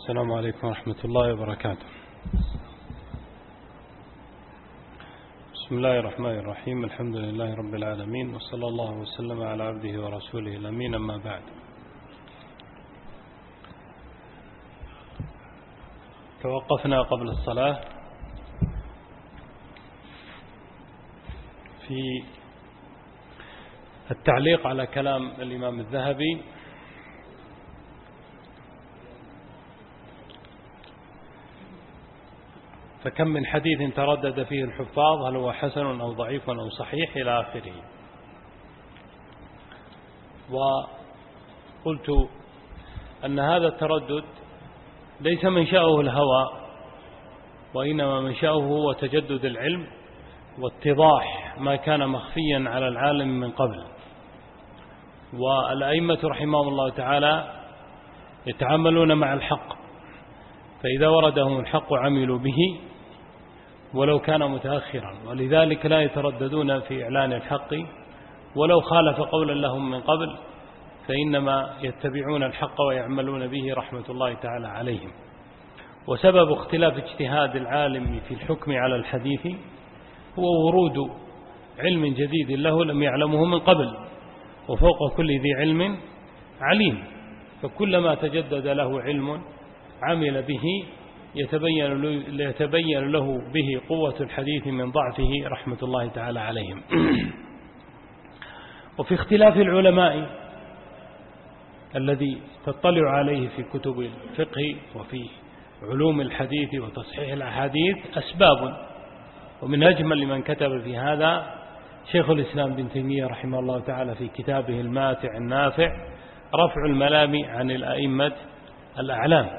السلام عليكم ورحمة الله وبركاته. بسم الله الرحمن الرحيم. الحمد لله رب العالمين، وصلى الله وسلم على عبده ورسوله الأمين. أما بعد، توقفنا قبل الصلاة في التعليق على كلام الإمام الذهبي فكم من حديث تردد فيه الحفاظ هل هو حسن أو ضعيف أو صحيح إلى آخره. وقلت أن هذا التردد ليس منشأه الهوى، وإنما منشأه هو تجدد العلم واتضاح ما كان مخفيا على العالم من قبل. والأئمة رحمهم الله تعالى يتعاملون مع الحق، فإذا وردهم الحق عملوا به ولو كان متأخرا، ولذلك لا يترددون في إعلان الحق ولو خالف قولا لهم من قبل، فإنما يتبعون الحق ويعملون به رحمة الله تعالى عليهم. وسبب اختلاف اجتهاد العالم في الحكم على الحديث هو ورود علم جديد له لم يعلمه من قبل، وفوق كل ذي علم عليم، فكلما تجدد له علم عمل به يتبين له به قوة الحديث من ضعفه رحمة الله تعالى عليهم. وفي اختلاف العلماء الذي تطلع عليه في كتب الفقه وفي علوم الحديث وتصحيح الأحاديث أسباب، ومن أجمل من كتب في هذا شيخ الإسلام بن تيمية رحمه الله تعالى في كتابه الماتع النافع رفع الملام عن الأئمة الأعلام.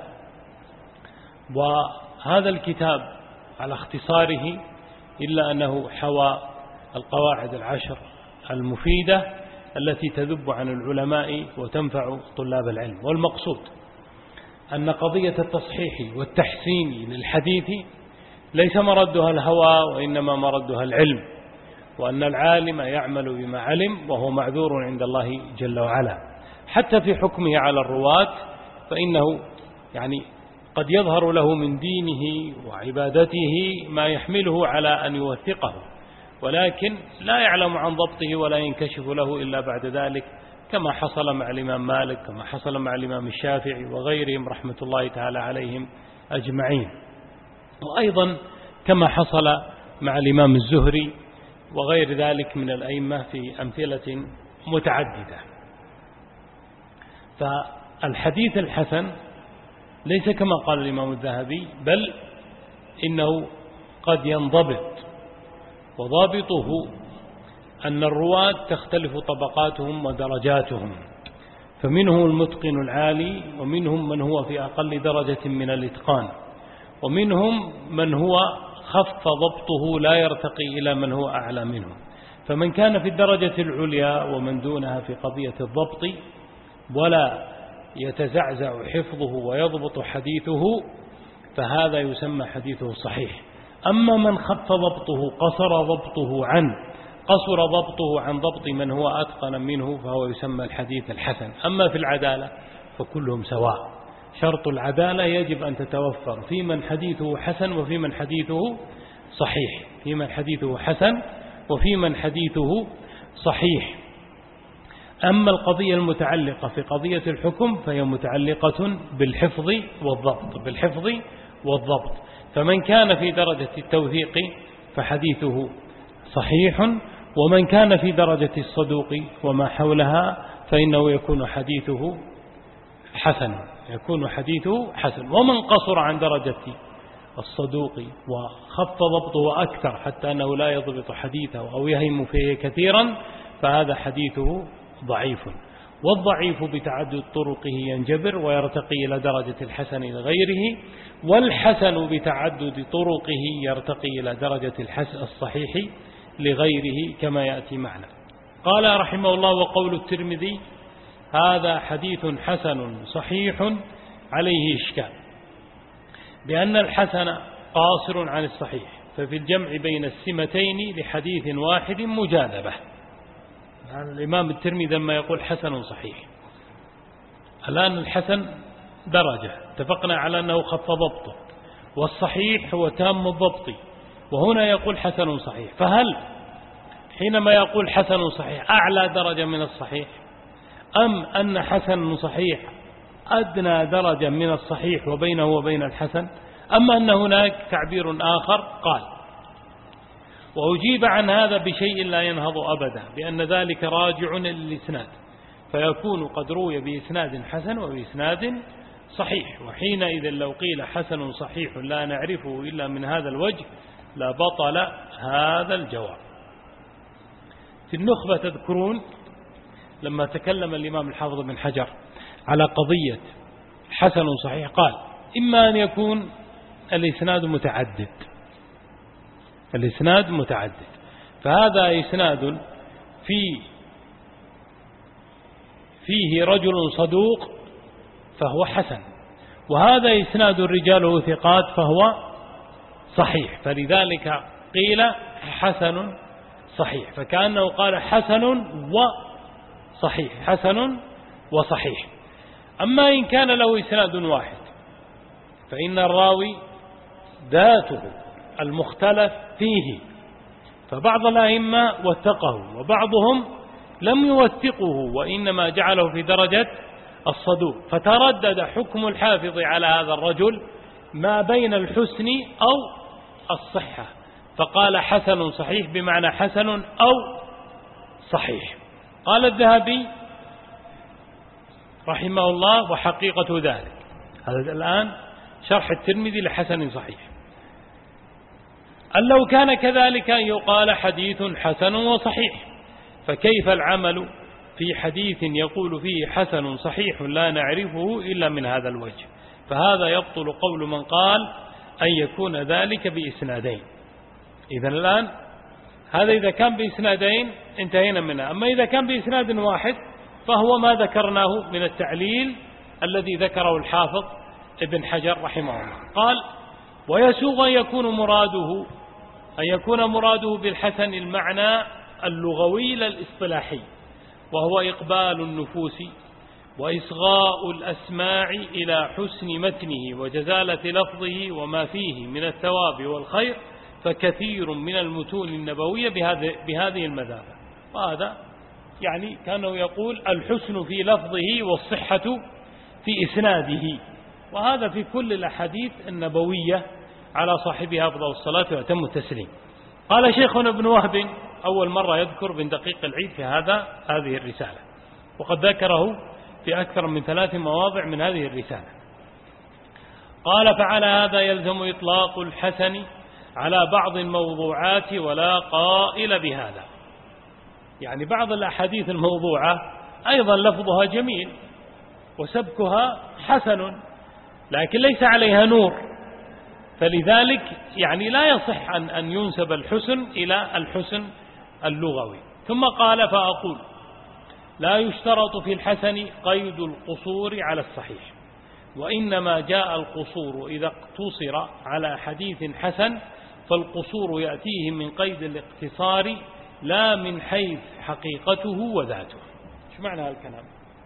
وهذا الكتاب على اختصاره إلا أنه حوى القواعد العشر المفيدة التي تذب عن العلماء وتنفع طلاب العلم. والمقصود أن قضية التصحيح والتحسين للحديث ليس مردها الهوى، وإنما مردها العلم، وأن العالم يعمل بما علم وهو معذور عند الله جل وعلا. حتى في حكمه على الرواة فإنه قد يظهر له من دينه وعبادته ما يحمله على أن يوثقه، ولكن لا يعلم عن ضبطه ولا ينكشف له إلا بعد ذلك، كما حصل مع الإمام مالك، كما حصل مع الإمام الشافعي وغيرهم رحمة الله تعالى عليهم أجمعين، وأيضا كما حصل مع الإمام الزهري وغير ذلك من الأئمة في أمثلة متعددة. فالحديث الحسن ليس كما قال الإمام الذهبي، بل إنه قد ينضبط، وضابطه أن الرواة تختلف طبقاتهم ودرجاتهم، فمنهم المتقن العالي، ومنهم من هو في أقل درجة من الإتقان، ومنهم من هو خف ضبطه لا يرتقي إلى من هو أعلى منه. فمن كان في الدرجة العليا ومن دونها في قضية الضبط ولا يتزعزع حفظه ويضبط حديثه فهذا يسمى حديثه صحيح. أما من خف ضبطه قصر ضبطه عن ضبط من هو أتقن منه فهو يسمى الحديث الحسن. أما في العدالة فكلهم سواء، شرط العدالة يجب أن تتوفر في من حديثه حسن وفي من حديثه صحيح، في من حديثه حسن وفي من حديثه صحيح. أما القضية المتعلقة في قضية الحكم فهي متعلقة بالحفظ والضبط. فمن كان في درجة التوثيق فحديثه صحيح، ومن كان في درجة الصدوق وما حولها فإنه يكون حديثه حسن. ومن قصر عن درجة الصدوق وخف ضبطه أكثر حتى أنه لا يضبط حديثه أو يهم فيه كثيرا فهذا حديثه ضعيف. والضعيف بتعدد طرقه ينجبر ويرتقي إلى درجة الحسن لغيره، والحسن بتعدد طرقه يرتقي إلى درجة الصحيح لغيره كما يأتي معنا. قال رحمه الله: وقول الترمذي هذا حديث حسن صحيح عليه إشكال، بأن الحسن قاصر عن الصحيح، ففي الجمع بين السمتين لحديث واحد مجاذبة. الإمام الترمذي لما يقول حسن صحيح، الآن الحسن درجة اتفقنا على أنه خف ضبطه، والصحيح هو تام الضبط، وهنا يقول حسن صحيح. فهل حينما يقول حسن صحيح أعلى درجة من الصحيح، أم أن حسن صحيح أدنى درجة من الصحيح وبينه وبين الحسن، أم أن هناك تعبير آخر؟ قال: وأجيب عن هذا بشيء لا ينهض أبدا، بأن ذلك راجع للإسناد، فيكون قد روي بإسناد حسن وبإسناد صحيح، وحينئذ لو قيل حسن صحيح لا نعرفه إلا من هذا الوجه لبطل هذا الجواب. في النخبة تذكرون لما تكلم الإمام الحافظ بن حجر على قضية حسن صحيح قال: إما أن يكون الإسناد متعدد، فهذا إسناد فيه رجل صدوق فهو حسن، وهذا إسناد رجاله ثقات فهو صحيح، فلذلك قيل حسن صحيح، فكأنه قال حسن وصحيح. أما إن كان له إسناد واحد فإن الراوي ذاته المختلف فيه، فبعض الأئمة وثقه وبعضهم لم يوثقه وإنما جعله في درجة الصدوق، فتردد حكم الحافظ على هذا الرجل ما بين الحسن أو الصحة، فقال حسن صحيح بمعنى حسن أو صحيح. قال الذهبي رحمه الله: وحقيقة ذلك، هذا الآن شرح الترمذي لحسن صحيح، أن لو كان كذلك يقال حديث حسن وصحيح، فكيف العمل في حديث يقول فيه حسن صحيح لا نعرفه إلا من هذا الوجه؟ فهذا يبطل قول من قال أن يكون ذلك بإسنادين. إذن الآن هذا إذا كان بإسنادين انتهينا منها، أما إذا كان بإسناد واحد فهو ما ذكرناه من التعليل الذي ذكره الحافظ ابن حجر رحمه الله. قال: ويسوغ أن يكون مراده بالحسن المعنى اللغوي لا الاصطلاحي، وهو إقبال النفوس وإصغاء الأسماع إلى حسن متنه وجزالة لفظه وما فيه من الثواب والخير، فكثير من المتون النبوية بهذه المذابة. وهذا يعني كانه يقول الحسن في لفظه والصحة في إسناده، وهذا في كل الأحاديث النبوية على صاحبها أفضل الصلاة وأتم التسليم. قال شيخنا ابن وهب: أول مرة يذكر بن دقيق العيد في هذه الرسالة، وقد ذكره في أكثر من 3 مواضع من هذه الرسالة. قال: فعلى هذا يلزم إطلاق الحسن على بعض الموضوعات ولا قائل بهذا. يعني بعض الأحاديث الموضوعة أيضا لفظها جميل وسبكها حسن، لكن ليس عليها نور، فلذلك يعني لا يصح أن ينسب الحسن إلى الحسن اللغوي. ثم قال: فأقول: لا يشترط في الحسن قيد القصور على الصحيح، وإنما جاء القصور إذا اقتصر على حديث حسن، فالقصور يأتيه من قيد الاقتصار لا من حيث حقيقته وذاته. شو معنى هذا الكلام؟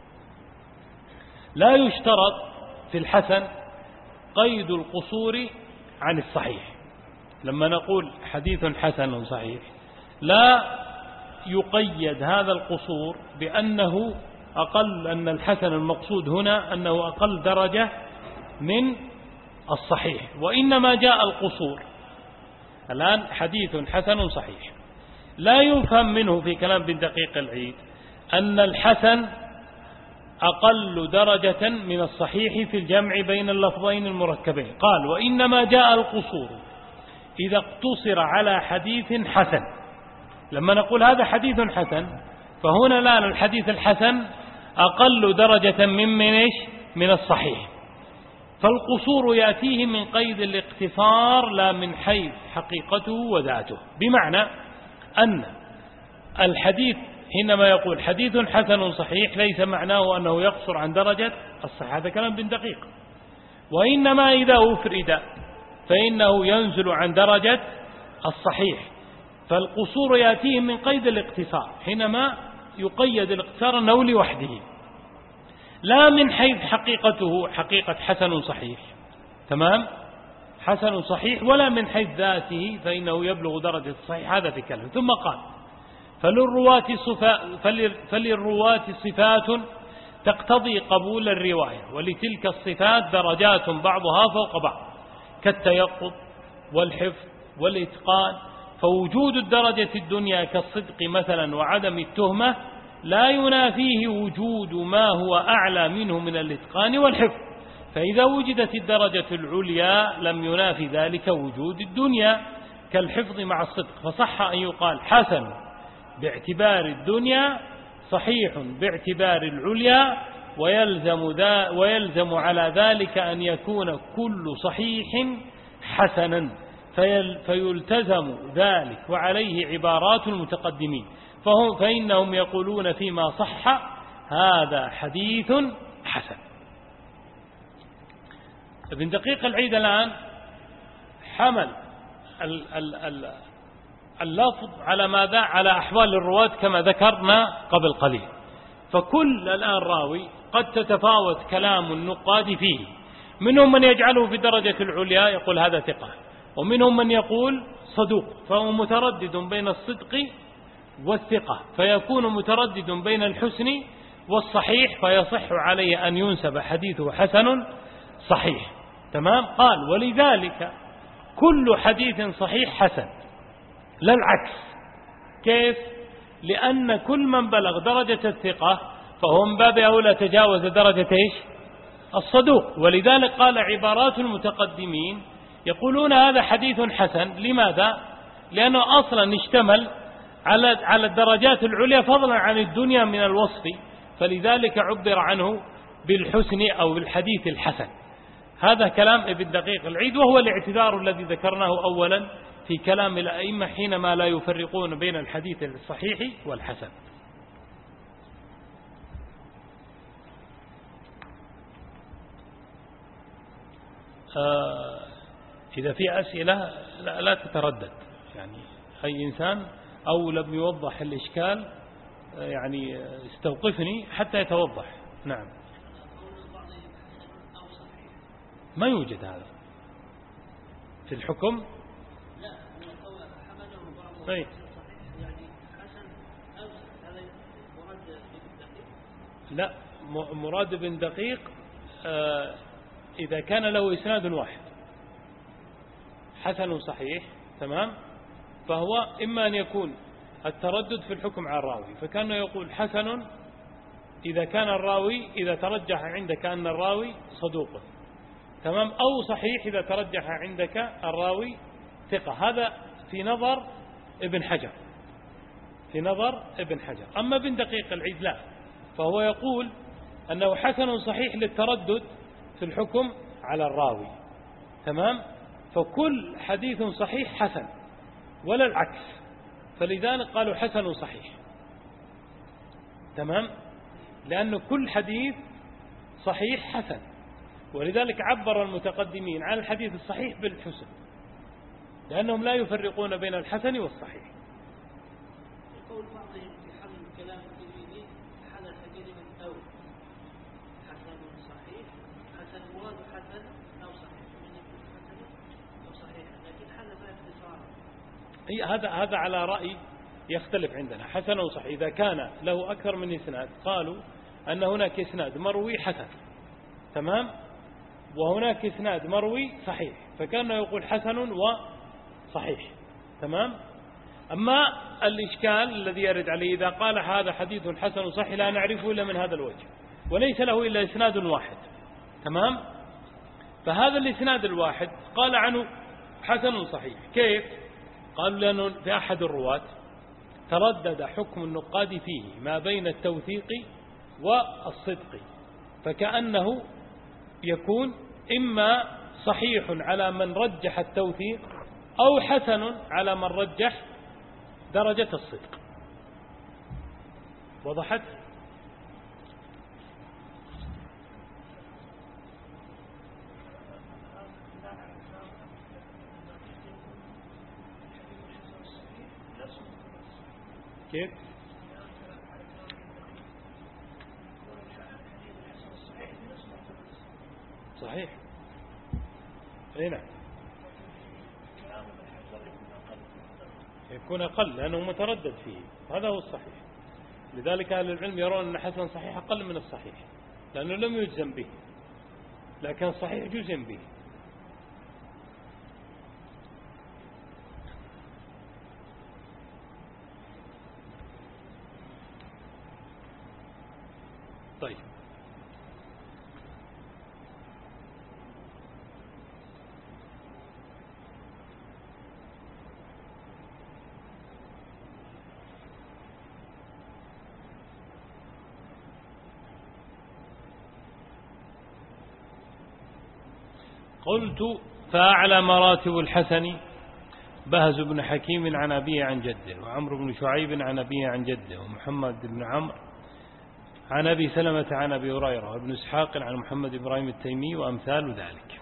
لا يشترط في الحسن قيد القصور عن الصحيح. لما نقول حديث حسن صحيح لا يقيد هذا القصور بأنه أقل، أن الحسن المقصود هنا أنه أقل درجة من الصحيح، وإنما جاء القصور. الآن حديث حسن صحيح لا يفهم منه في كلام بن دقيق العيد أن الحسن أقل درجة من الصحيح في الجمع بين اللفظين المركبين. قال: وإنما جاء القصور إذا اقتصر على حديث حسن. لما نقول هذا حديث حسن فهنا لا، الحديث الحسن أقل درجة من الصحيح، فالقصور يأتيه من قيد الاقتصار لا من حيث حقيقته وذاته. بمعنى أن الحديث حينما يقول حديث حسن صحيح ليس معناه أنه يقصر عن درجة الصحة، هذا كلام بن دقيق، وإنما إذا أفرد فإنه ينزل عن درجة الصحيح، فالقصور يأتيه من قيد الاقتصار حينما يقيد الاقتصار أنه لوحده. لا من حيث حقيقته حقيقة حسن صحيح، تمام، حسن صحيح، ولا من حيث ذاته فإنه يبلغ درجة الصحيح. هذا في كلام. ثم قال فللرواة صفات تقتضي قبول الرواية، ولتلك الصفات درجات بعضها فوق بعض، كالتيقظ والحفظ والإتقان. فوجود الدرجة الدنيا كالصدق مثلا وعدم التهمة لا ينافيه وجود ما هو أعلى منه من الإتقان والحفظ. فإذا وجدت الدرجة العليا لم ينافي ذلك وجود الدنيا كالحفظ مع الصدق. فصح أن يقال حسن باعتبار الدنيا، صحيح باعتبار العليا، ويلزم على ذلك أن يكون كل صحيح حسنا، فيلتزم ذلك، وعليه عبارات المتقدمين. فإنهم يقولون فيما صح هذا حديث حسن. ابن دقيق العيد الآن حمل اللفظ على ماذا؟ على أحوال الرواة كما ذكرنا قبل قليل. فكل الآن راوي قد تتفاوت كلام النقاد فيه، منهم من يجعله في درجة العليا يقول هذا ثقة، ومنهم من يقول صدوق، فهو متردد بين الصدق والثقة، فيكون متردد بين الحسن والصحيح، فيصح عليه أن ينسب حديثه حسن صحيح. تمام. قال ولذلك كل حديث صحيح حسن، لا العكس. كيف؟ لأن كل من بلغ درجة الثقة فهو من باب أولى تجاوز درجة الصدوق. ولذلك قال عبارات المتقدمين يقولون هذا حديث حسن. لماذا؟ لأنه أصلا اشتمل على الدرجات العليا فضلا عن الدنيا من الوصف، فلذلك عبر عنه بالحسن أو بالحديث الحسن. هذا كلام ابن دقيق العيد، وهو الاعتذار الذي ذكرناه أولا في كلام الأئمة حينما لا يفرقون بين الحديث الصحيح والحسن. إذا في أسئلة لا تتردد، يعني أي إنسان أو لم يوضح الإشكال يعني استوقفني حتى يتوضح. نعم. ما يوجد هذا في الحكم. طيب. لا، مراد بن دقيق إذا كان له إسناد واحد حسن صحيح، تمام، فهو إما أن يكون التردد في الحكم على الراوي، فكانه يقول حسن إذا كان الراوي إذا ترجح عندك أن الراوي صدوق، تمام، أو صحيح إذا ترجح عندك الراوي ثقة. هذا في نظر ابن حجر، في نظر ابن حجر. أما ابن دقيق العيد لا، فهو يقول أنه حسن صحيح للتردد في الحكم على الراوي، تمام، فكل حديث صحيح حسن ولا العكس، فلذلك قالوا حسن صحيح، تمام، لأن كل حديث صحيح حسن، ولذلك عبر المتقدمين عن الحديث الصحيح بالحسن، لأنهم لا يفرقون بين الحسن والصحيح. يقول بعضهم في حمل كلام الترمذي حدث كلمة أو حسن صحيح، حسن مراد حسن أو صحيح، من يكون حسن أو صحيح، لكن حدث اختصارا. هذا على رأي يختلف عندنا. حسن وصحيح إذا كان له أكثر من إسناد قالوا أن هناك إسناد مروي حسن، تمام، وهناك إسناد مروي صحيح، فكانه يقول حسن وصحيح، تمام. أما الإشكال الذي يرد عليه إذا قال هذا حديث حسن صحيح لا نعرفه إلا من هذا الوجه وليس له إلا إسناد واحد، تمام، فهذا الإسناد الواحد قال عنه حسن صحيح. كيف؟ قالوا لأنه في أحد الرواة تردد حكم النقاد فيه ما بين التوثيق والصدق، فكأنه يكون إما صحيح على من رجح التوثيق أو حسن على من رجح درجة الصدق. وضحت؟ كيف؟ صحيح. أي نعم، يكون أقل لأنه متردد فيه، هذا هو الصحيح. لذلك أهل العلم يرون أن حسن صحيح أقل من الصحيح لأنه لم يجزم به، لكن الصحيح جزم به. طيب، قلت فأعلى مراتب الحسن بهز بن حكيم عن أبيه عن جده، وعمرو بن شعيب عن أبيه عن جده، ومحمد بن عمرو عن أبي سلمة عن أبي هريرة، وابن إسحاق عن محمد إبراهيم التيمي، وأمثال ذلك.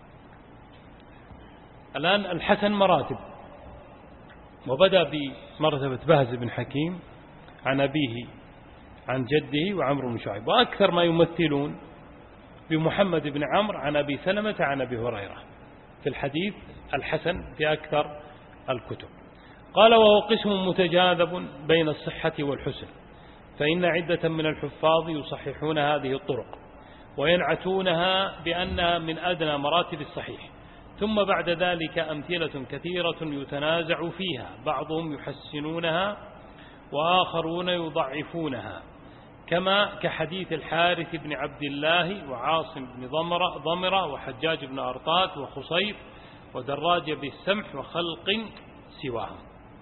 الآن الحسن مراتب، وبدأ بمرتبة بهز بن حكيم عن أبيه عن جده وعمرو بن شعيب، وأكثر ما يمثلون بمحمد بن عمرو عن أبي سلمة عن أبي هريرة في الحديث الحسن في أكثر الكتب. قال وهو قسم متجاذب بين الصحة والحسن، فإن عدة من الحفاظ يصححون هذه الطرق وينعتونها بأنها من أدنى مراتب الصحيح، ثم بعد ذلك أمثلة كثيرة يتنازع فيها، بعضهم يحسنونها وآخرون يضعفونها، كما كحديث الحارث بن عبد الله وعاصم بن ضمرة وحجاج بن أرطات وخصيف ودراج بالسمح وخلق سواهم.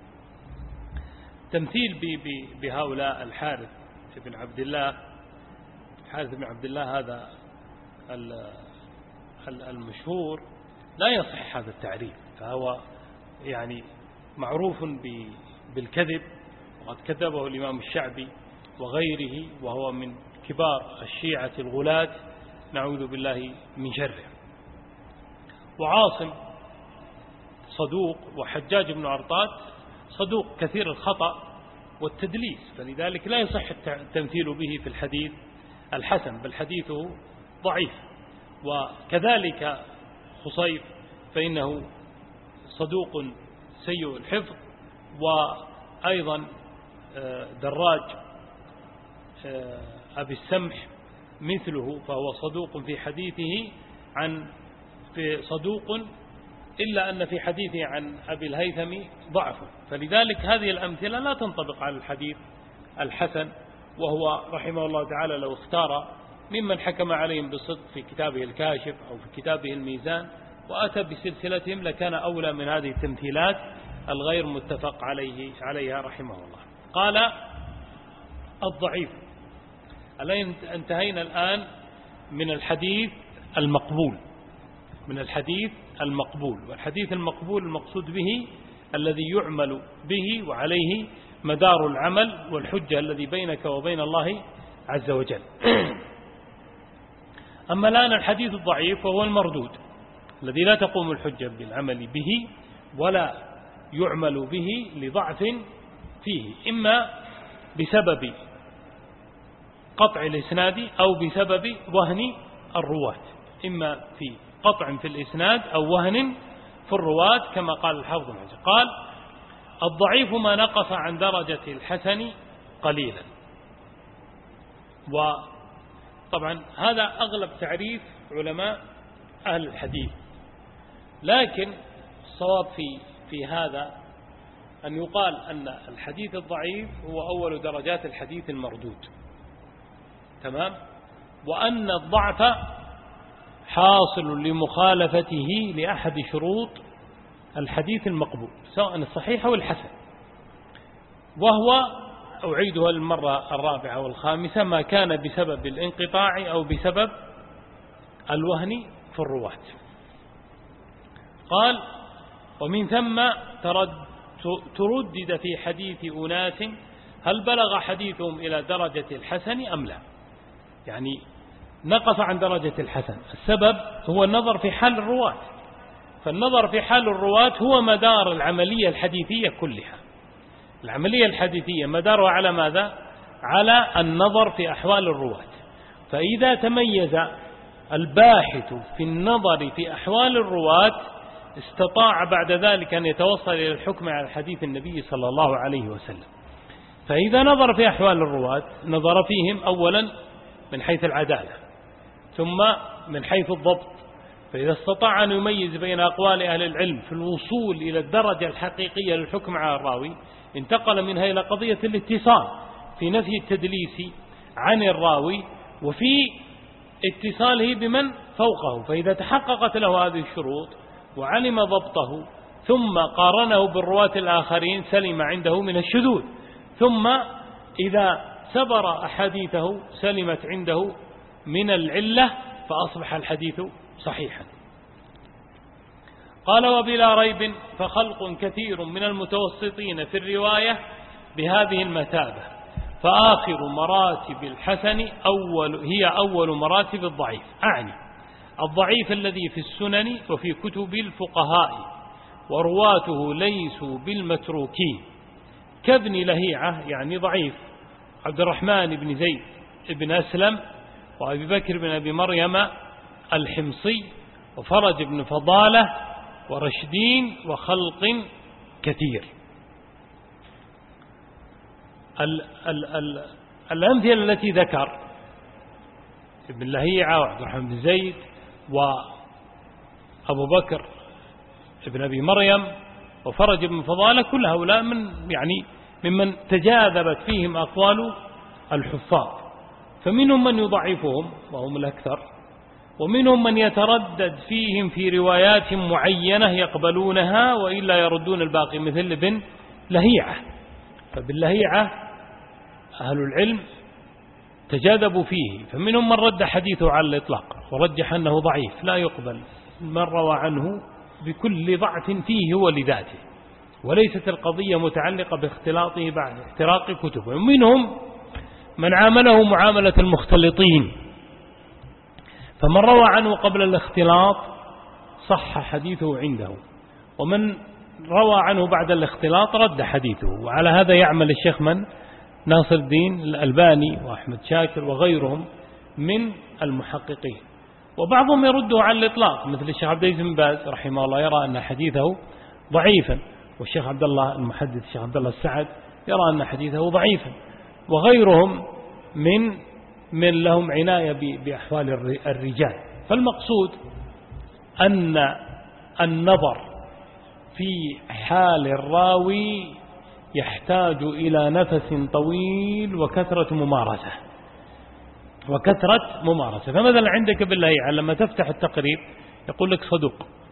تمثيل بهؤلاء الحارث بن عبد الله، الحارث بن عبد الله هذا المشهور لا يصح هذا التعريف، فهو يعني معروف بالكذب، وقد كذبه الإمام الشعبي وغيره، وهو من كبار الشيعة الغلاة نعوذ بالله من شره. وعاصم صدوق، وحجاج بن أرطات صدوق كثير الخطأ والتدليس، فلذلك لا يصح التمثيل به في الحديث الحسن، بل حديثه ضعيف. وكذلك خصيف فإنه صدوق سيء الحفظ، وأيضا دراج أبي السمح مثله، فهو صدوق في حديثه في صدوق، إلا أن في حديثه عن أبي الهيثم ضعف، فلذلك هذه الأمثلة لا تنطبق على الحديث الحسن. وهو رحمه الله تعالى لو اختار ممن حكم عليهم بالصدق في كتابه الكاشف أو في كتابه الميزان وأتى بسلسلتهم لكان أولى من هذه التمثيلات الغير متفق عليها رحمه الله. قال الضعيف. انتهينا الآن من الحديث المقبول، والحديث المقبول المقصود به الذي يعمل به وعليه مدار العمل والحجة الذي بينك وبين الله عز وجل. أما الآن الحديث الضعيف وهو المردود الذي لا تقوم الحجة بالعمل به ولا يعمل به لضعف فيه، إما بسبب قطع الإسناد أو بسبب وهن الرواة، إما في قطع في الإسناد أو وهن في الرواة، كما قال الحافظ بن حجر قال الضعيف ما نقص عن درجة الحسن قليلا. وطبعا هذا أغلب تعريف علماء أهل الحديث، لكن الصواب في هذا أن يقال أن الحديث الضعيف هو أول درجات الحديث المردود، تمام، وأن الضعف حاصل لمخالفته لأحد شروط الحديث المقبول سواء الصحيح أو الحسن، وهو أعيدها المرة الرابعة والخامسة ما كان بسبب الانقطاع أو بسبب الوهن في الرواة. قال ومن ثم تردد في حديث أناس هل بلغ حديثهم إلى درجة الحسن أم لا، يعني نقص عن درجة الحسن. السبب هو النظر في حال الرواة، فالنظر في حال الرواة هو مدار العملية الحديثية كلها. العملية الحديثية مدارها على ماذا؟ على النظر في أحوال الرواة. فإذا تميز الباحث في النظر في أحوال الرواة استطاع بعد ذلك أن يتوصل إلى الحكم على حديث النبي صلى الله عليه وسلم. فإذا نظر في أحوال الرواة نظر فيهم أولا من حيث العدالة، ثم من حيث الضبط، فإذا استطاع أن يميز بين أقوال أهل العلم في الوصول إلى الدرجة الحقيقية للحكم على الراوي انتقل منها إلى قضية الاتصال في نفي التدليس عن الراوي وفي اتصاله بمن فوقه. فإذا تحققت له هذه الشروط وعلم ضبطه ثم قارنه بالرواة الآخرين سلم عنده من الشذوذ، ثم إذا سبر أحاديثه سلمت عنده من العلة فأصبح الحديث صحيحا. قال وبلا ريب فخلق كثير من المتوسطين في الرواية بهذه المثابة، فآخر مراتب الحسن هي أول مراتب الضعيف، أعني الضعيف الذي في السنن وفي كتب الفقهاء ورواته ليسوا بالمتروكين كابن لهيعة، يعني ضعيف عبد الرحمن بن زيد بن أسلم وأبي بكر بن أبي مريم الحمصي وفرج بن فضالة ورشدين وخلق كثير. الأمثلة التي ذكر ابن لهيعة وعبد الرحمن بن زيد وأبو بكر ابن أبي مريم وفرج بن فضالة كل هؤلاء ممن تجاذبت فيهم أقوال الحفاظ، فمنهم من يضعفهم وهم الأكثر، ومنهم من يتردد فيهم في روايات معينة يقبلونها وإلا يردون الباقي مثل ابن لهيعة. فباللهيعة أهل العلم تجاذبوا فيه، فمنهم من رد حديثه على الإطلاق ورجح أنه ضعيف لا يقبل من روى عنه بكل ضعف فيه ولذاته، وليست القضية متعلقة باختلاطه بعد احتراق كتبه. ومنهم من عامله معاملة المختلطين، فمن روى عنه قبل الاختلاط صح حديثه عنده، ومن روى عنه بعد الاختلاط رد حديثه. وعلى هذا يعمل الشيخ ناصر الدين الألباني وأحمد شاكر وغيرهم من المحققين. وبعضهم يرده على الإطلاق مثل الشيخ عبد العزيز بن باز رحمه الله يرى أن حديثه ضعيفا، والشيخ عبد الله المحدث الشيخ عبد الله السعد يرى أن حديثه ضعيفا، وغيرهم من لهم عناية بأحوال الرجال. فالمقصود أن النظر في حال الراوي يحتاج إلى نفس طويل وكثرة ممارسة. فمثلا عندك بالله لما تفتح التقريب يقول لك صدوق،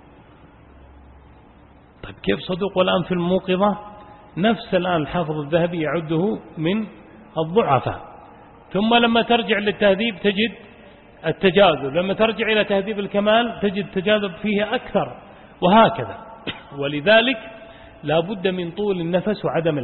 طيب كيف صدوق والآن في الموقظة نفس الآن الحافظ الذهبي يعده من الضعفاء، ثم لما ترجع للتهذيب تجد التجاذب، لما ترجع إلى تهذيب الكمال تجد التجاذب فيه أكثر، وهكذا. ولذلك لا بد من طول النفس وعدم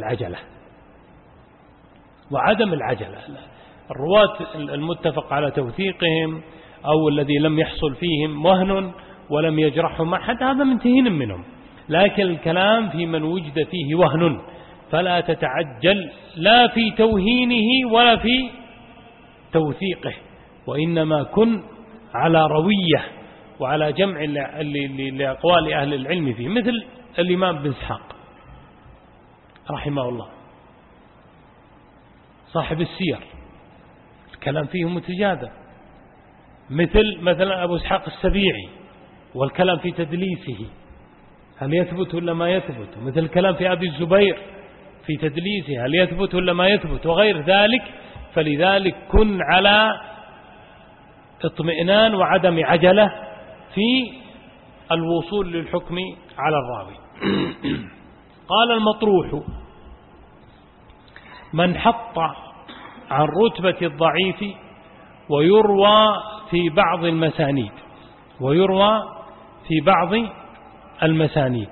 العجلة. الرواة المتفق على توثيقهم أو الذي لم يحصل فيهم وهن ولم يجرحهم أحد هذا منتهين منهم، لكن الكلام في من وجد فيه وهن فلا تتعجل لا في توهينه ولا في توثيقه، وإنما كن على روية وعلى جمع لأقوال أهل العلم فيه، مثل الإمام بن إسحاق رحمه الله صاحب السير الكلام فيه متجاذب، مثلا أبو إسحاق السبيعي والكلام في تدليسه هل يثبت ولا ما يثبت، مثل الكلام في أبي الزبير في تدليسه هل يثبت ولا ما يثبت وغير ذلك. فلذلك كن على اطمئنان وعدم عجلة في الوصول للحكم على الراوي. قال المطروح من حط عن رتبة الضعيف ويروى في بعض المسانيد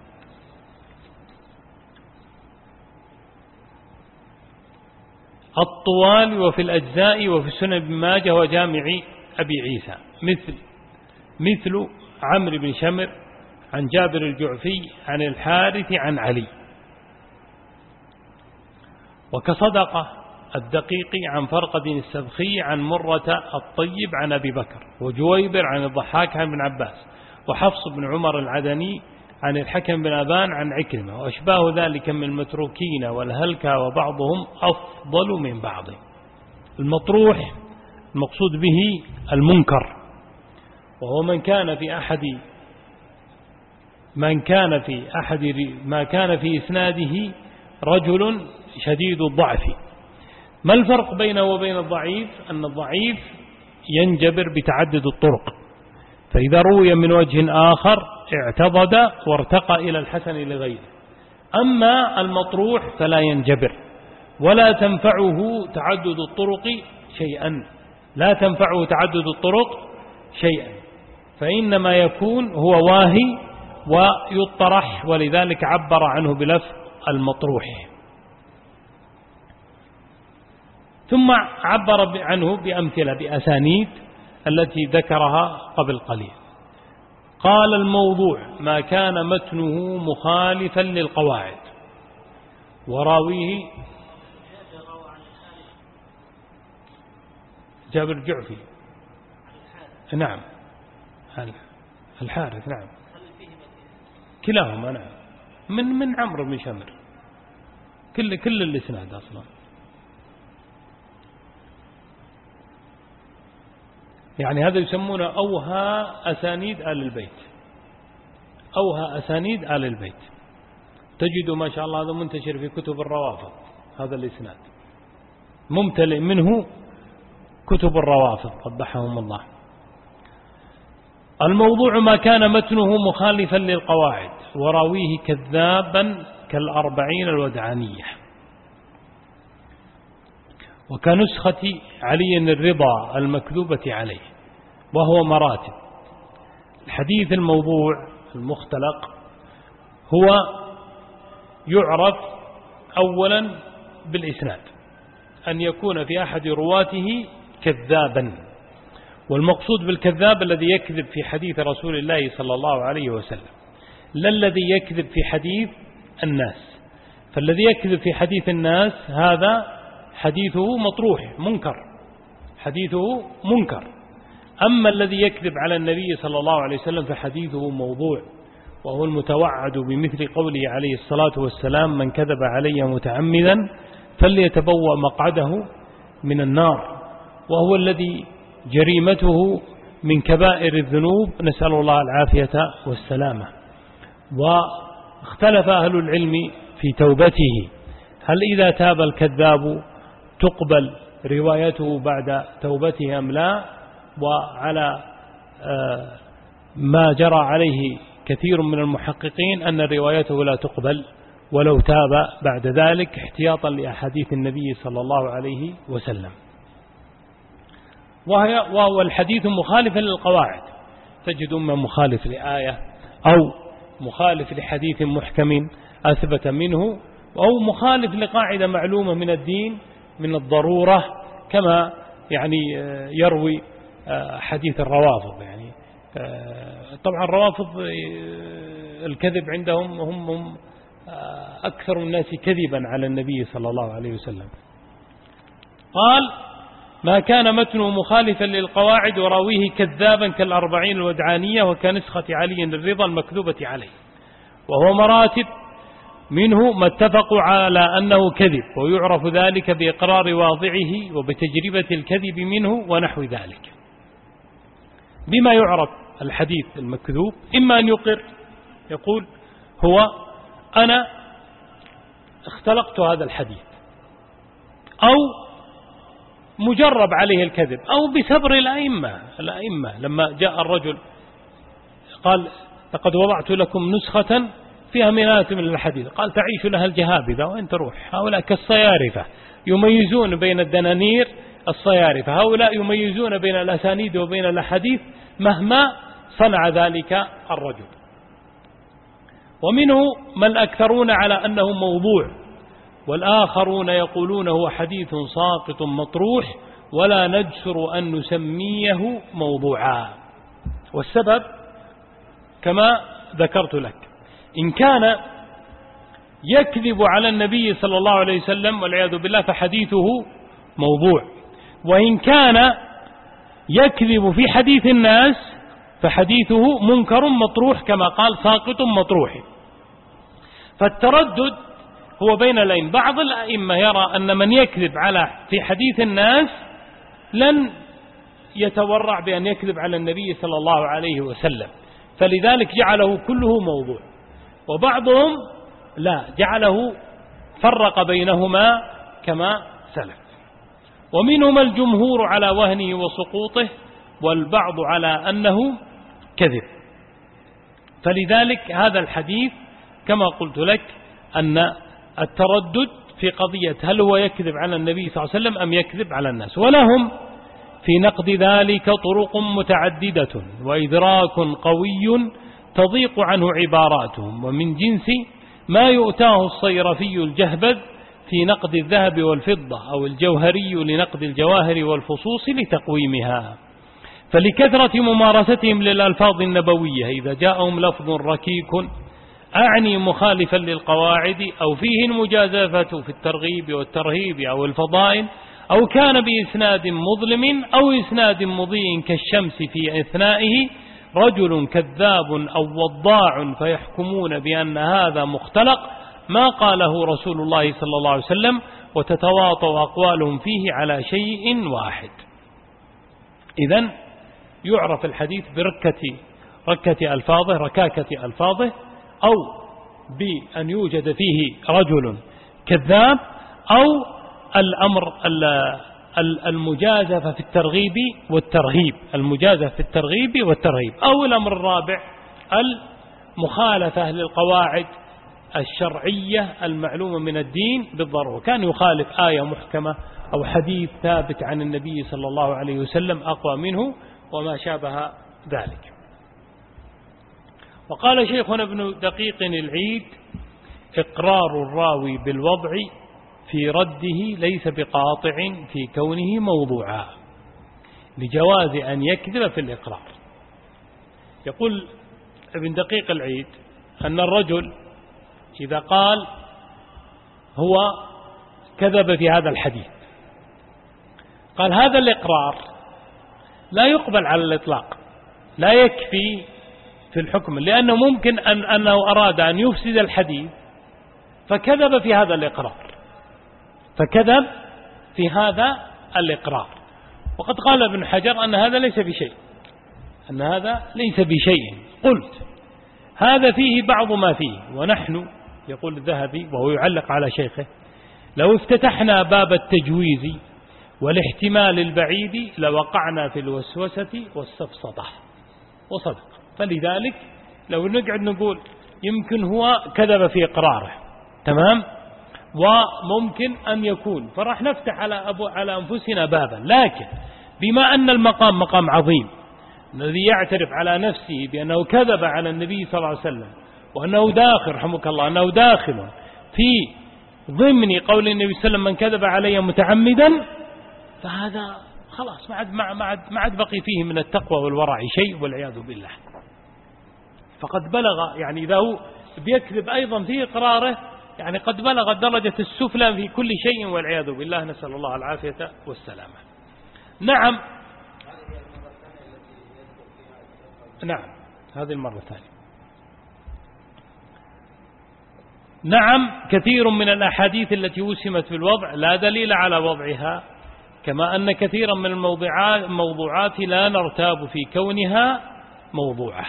الطوال وفي الأجزاء وفي سنن ابن ماجه وجامع أبي عيسى، مثل عمرو بن شمر عن جابر الجعفي عن الحارث عن علي. وكصدقة الدقيقي عن فرقد السبخي عن مرة الطيب عن أبي بكر، وجويبر عن الضحاك عن ابن عباس، وحفص بن عمر العدني عن الحكم بن أبان عن عكرمة، وأشباه ذلك من المتروكين والهلكة، وبعضهم أفضل من بعض. المطروح المقصود به المنكر، وهو ما كان في إسناده رجل شديد الضعف. ما الفرق بينه وبين الضعيف؟ أن الضعيف ينجبر بتعدد الطرق، فإذا روي من وجه آخر اعتضد وارتقى إلى الحسن لغيره. أما المطروح فلا ينجبر، ولا تنفعه تعدد الطرق شيئا، لا تنفعه تعدد الطرق شيئا، فإنما يكون هو واهي ويطرح، ولذلك عبر عنه بلفظ المطروح. ثم عبر عنه بأمثلة بأسانيد التي ذكرها قبل قليل. قال: الموضوع ما كان متنه مخالفا للقواعد وراويه جابر الجعفي، نعم، الحارث، نعم، كلاهما، نعم، من عمرو بن شمر، كل الإسناد أصلا. يعني هذا يسمونه أوهى أسانيد آل البيت، أوهى أسانيد آل البيت. تجد ما شاء الله هذا منتشر في كتب الروافض، هذا الإسناد ممتلئ منه كتب الروافض قبحهم الله. الموضوع ما كان متنه مخالفا للقواعد وراويه كذابا كالأربعين الودعانية، وكنسخة علي الرضا المكذوبة عليه، وهو مراتب. الحديث الموضوع المختلق هو يعرف أولا بالإسناد، أن يكون في أحد رواته كذابا، والمقصود بالكذاب الذي يكذب في حديث رسول الله صلى الله عليه وسلم، لا الذي يكذب في حديث الناس. فالذي يكذب في حديث الناس هذا حديثه مطروح منكر، حديثه منكر. أما الذي يكذب على النبي صلى الله عليه وسلم فحديثه موضوع، وهو المتوعد بمثل قوله عليه الصلاة والسلام: من كذب علي متعمدا فليتبوأ مقعده من النار، وهو الذي جريمته من كبائر الذنوب، نسأل الله العافية والسلامة. واختلف أهل العلم في توبته، هل إذا تاب الكذاب تقبل روايته بعد توبته أم لا؟ وعلى ما جرى عليه كثير من المحققين أن روايته لا تقبل ولو تاب بعد ذلك، احتياطا لأحاديث النبي صلى الله عليه وسلم. وهو الحديث مخالف للقواعد، تجد إما مخالف لآية أو مخالف لحديث محكم أثبت منه، أو مخالف لقاعدة معلومة من الدين من الضرورة، كما يعني يروي حديث الروافض. يعني طبعا الروافض الكذب عندهم هم أكثر الناس كذبا على النبي صلى الله عليه وسلم. قال: ما كان متنه مخالفا للقواعد وراويه كذابا كالأربعين الودعانية وكنسخة علي الرضا المكذوبة عليه، وهو مراتب، منه ما اتفقوا على أنه كذب، ويعرف ذلك بإقرار واضعه وبتجربة الكذب منه ونحو ذلك. بما يعرف الحديث المكذوب: إما أن يقر، يقول هو أنا اختلقت هذا الحديث، أو مجرب عليه الكذب، أو بسبر الأئمة لما جاء الرجل قال: لقد وضعت لكم نسخة فيها مئات من الحديث، قال: تعيش لها الجهابذة وين تروح؟ هؤلاء كالصيارفة يميزون بين الدنانير، الصيارفة هؤلاء يميزون بين الأسانيد وبين الأحاديث مهما صنع ذلك الرجل. ومنه من أكثرون على أنه موضوع، والآخرون يقولون هو حديث ساقط مطروح ولا نجسر أن نسميه موضوعا. والسبب كما ذكرت لك: إن كان يكذب على النبي صلى الله عليه وسلم والعياذ بالله فحديثه موضوع. وإن كان يكذب في حديث الناس فحديثه منكر مطروح كما قال ساقط مطروح. فالتردد هو بين الأئمة. بعض الأئمة يرى أن من يكذب في حديث الناس لن يتورع بأن يكذب على النبي صلى الله عليه وسلم، فلذلك جعله كله موضوع. وبعضهم لا، جعله فرق بينهما كما سلف. ومنهم الجمهور على وهنه وسقوطه، والبعض على أنه كذب. فلذلك هذا الحديث كما قلت لك أن التردد في قضية هل هو يكذب على النبي صلى الله عليه وسلم أم يكذب على الناس. ولهم في نقد ذلك طرق متعددة وإدراك قوي تضيق عنه عباراتهم، ومن جنس ما يؤتاه الصيرفي الجهبذ في نقد الذهب والفضة، أو الجوهري لنقد الجواهر والفصوص لتقويمها. فلكثرة ممارستهم للألفاظ النبوية إذا جاءهم لفظ ركيك أعني مخالفا للقواعد أو فيه المجازفة في الترغيب والترهيب أو الفضائل، أو كان بإسناد مظلم أو إسناد مضيء كالشمس في إثنائه رجل كذاب أو وضاع، فيحكمون بأن هذا مختلق ما قاله رسول الله صلى الله عليه وسلم، وتتواطأ أقوالهم فيه على شيء واحد. إذن يعرف الحديث بركة ألفاظه، ركاكة ألفاظه، أو بأن يوجد فيه رجل كذاب، أو الأمر المجازفة في الترغيب والترهيب، المجازفة في الترغيب والترهيب، أو الأمر الرابع المخالفة للقواعد الشرعية المعلومة من الدين بالضرورة، كان يخالف آية محكمة أو حديث ثابت عن النبي صلى الله عليه وسلم أقوى منه وما شابه ذلك. وقال شيخنا ابن دقيق العيد: إقرار الراوي بالوضع في رده ليس بقاطع في كونه موضوعا، لجواز أن يكذب في الإقرار. يقول ابن دقيق العيد أن الرجل إذا قال هو كذب في هذا الحديث، قال هذا الإقرار لا يقبل على الإطلاق، لا يكفي في الحكم، لأنه ممكن أنه أراد أن يفسد الحديث فكذب في هذا الإقرار، فكذب في هذا الإقرار. وقد قال ابن حجر أن هذا ليس بشيء، أن هذا ليس بشيء. قلت هذا فيه بعض ما فيه، ونحن يقول الذهبي وهو يعلق على شيخه: لو افتتحنا باب التجويز والاحتمال البعيد لوقعنا في الوسوسة والسفسطة. وصدق. فلذلك لو نقعد نقول يمكن هو كذب في إقراره، تمام، وممكن أن يكون، فراح نفتح على أنفسنا بابا. لكن بما أن المقام مقام عظيم، الذي يعترف على نفسه بأنه كذب على النبي صلى الله عليه وسلم، وأنه داخل رحمك الله أنه داخل في ضمن قول النبي صلى الله عليه وسلم: من كذب علي متعمدا، فهذا خلاص ما عاد بقي فيه من التقوى والورع شيء، والعياذ بالله. فقد بلغ، يعني إذا هو بيكذب أيضا في إقراره، يعني قد بلغ الدرجة السفلى في كل شيء، والعياذ بالله، نسأل الله العافية والسلامة. نعم، هذه المرة الثانية. نعم، كثير من الأحاديث التي وسمت بالوضع لا دليل على وضعها، كما أن كثيرا من الموضوعات لا نرتاب في كونها موضوعة.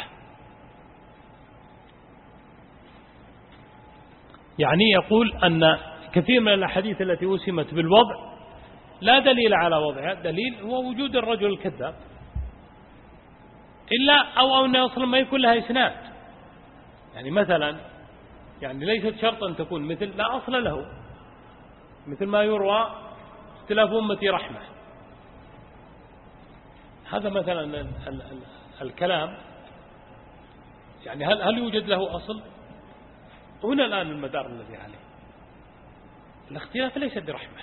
يعني يقول أن كثير من الأحاديث التي وسمت بالوضع لا دليل على وضعها، دليل هو وجود الرجل الكذاب، إلا أو أنه أصلا ما يكون لها إسناد. يعني مثلا، يعني ليست شرط أن تكون مثل لا أصل له، مثل ما يروى اختلاف أمتي رحمة. هذا مثلا الكلام، يعني هل يوجد له أصل؟ هنا الآن المدار الذي عليه الاختلاف ليس برحمة،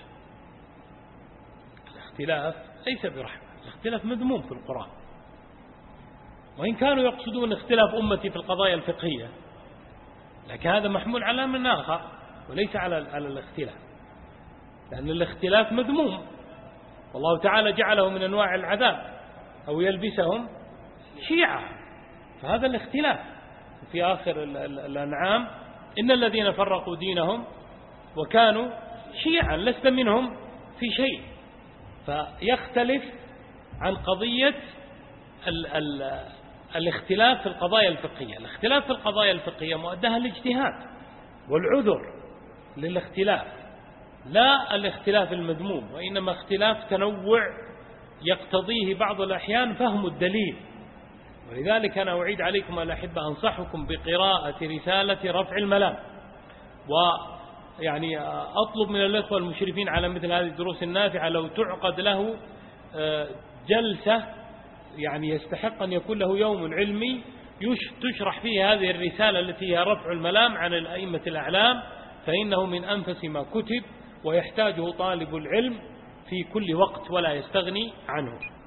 الاختلاف ليس برحمة، الاختلاف مذموم في القرآن. وإن كانوا يقصدون اختلاف أمتي في القضايا الفقهية، لكن هذا محمول على من آخر وليس على الاختلاف، لأن الاختلاف مذموم والله تعالى جعله من أنواع العذاب أو يلبسهم شيعا. فهذا الاختلاف. في آخر الأنعام إن الذين فرقوا دينهم وكانوا شيعا لست منهم في شيء. فيختلف عن قضية الاختلاف في القضايا الفقهية. الاختلاف في القضايا الفقهية مؤدها الاجتهاد والعذر للاختلاف، لا الاختلاف المذموم، وإنما اختلاف تنوع يقتضيه بعض الأحيان فهم الدليل. ولذلك أنا أعيد عليكم الأحبة أنصحكم بقراءة رسالة رفع الملام، ويعني أطلب من الأخوة المشرفين على مثل هذه الدروس النافعة لو تعقد له جلسة يعني يستحق أن يكون له يوم علمي تشرح فيه هذه الرسالة التي هي رفع الملام عن الأئمة الأعلام، فإنه من أنفس ما كتب ويحتاجه طالب العلم في كل وقت ولا يستغني عنه.